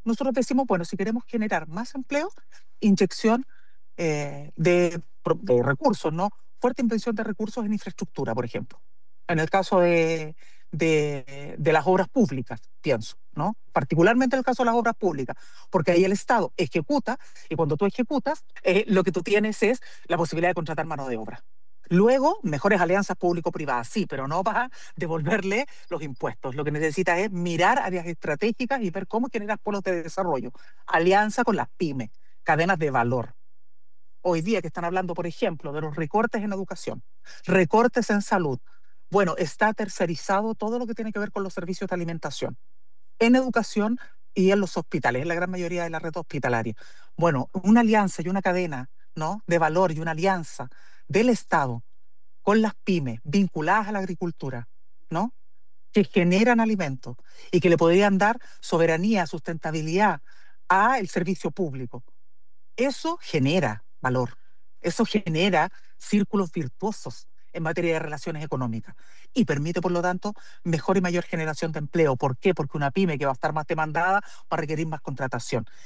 nosotros decimos, bueno, si queremos generar más empleo, inyección de recursos, ¿no? Fuerte inversión de recursos en infraestructura, por ejemplo. En el caso de las obras públicas, pienso, ¿no? Particularmente en el caso de las obras públicas, porque ahí el Estado ejecuta y cuando tú ejecutas, lo que tú tienes es la posibilidad de contratar mano de obra. Luego, mejores alianzas público-privadas, sí, pero no para devolverle los impuestos. Lo que necesitas es mirar áreas estratégicas y ver cómo generar polos de desarrollo. Alianza con las pymes, cadenas de valor. Hoy día que están hablando, por ejemplo, de los recortes en educación, recortes en salud. Bueno, está tercerizado todo lo que tiene que ver con los servicios de alimentación en educación y en los hospitales, en la gran mayoría de la red hospitalaria. Bueno, una alianza y una cadena, ¿no?, de valor y una alianza del Estado con las pymes vinculadas a la agricultura, ¿no?, que generan alimentos y que le podrían dar soberanía, sustentabilidad al servicio público. Eso genera valor, eso genera círculos virtuosos en materia de relaciones económicas y permite, por lo tanto, mejor y mayor generación de empleo. ¿Por qué? Porque una pyme que va a estar más demandada va a requerir más contratación.